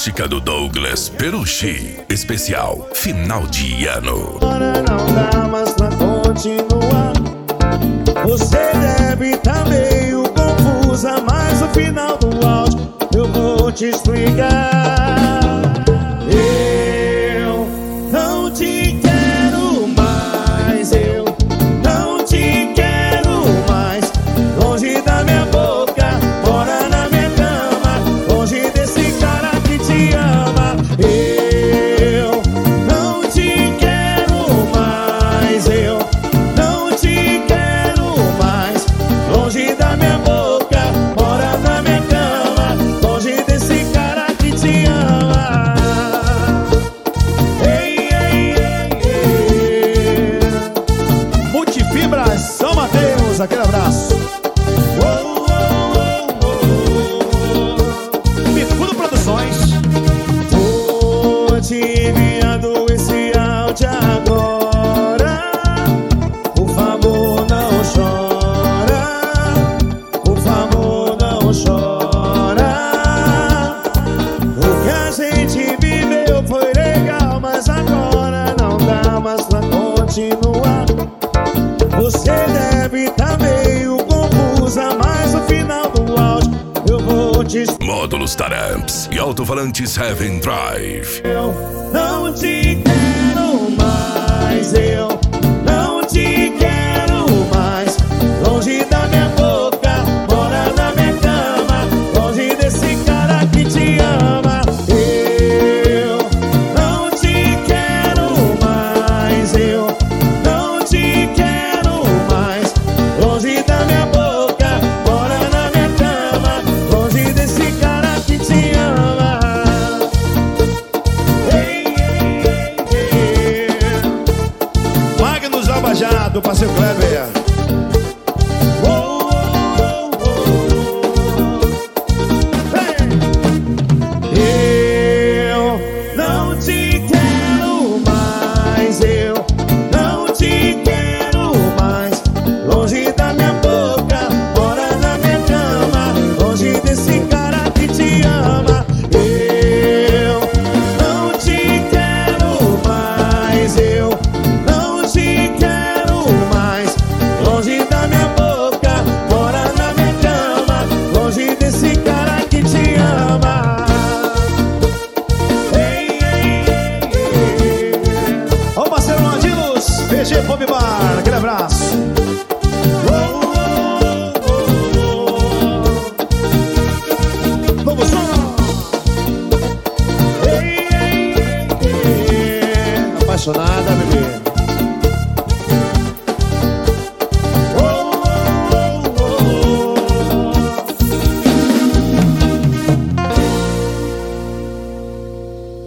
acústica do Douglas Perucci. Especial final de ano. Agora não dá mais pra continuar. Você deve estar meio confusa, mas no final do áudio eu vou te explicar. Eu não te quero mais, eu não te quero mais. Longe da minha boca, fora na minha cama, longe desse cara que te ama. Eu não te quero mais, eu não te quero mais. Longe da minha boca, fora da minha cama, longe desse cara que te ama. Ei, ei, ei, ei. Multifibras São Mateus, aquele abraço. Bicudo Produções. Tô te enviando esse áudio agora. Por favor, não chora. Por favor, não chora. O que a gente viveu foi legal, mas agora não dá mais pra continuar. Você deve estar meio confusa, mas no final do áudio eu vou te explicar. Módulos Taramps e alto-falantes Heaven Drive. Eu não te quero mais, eu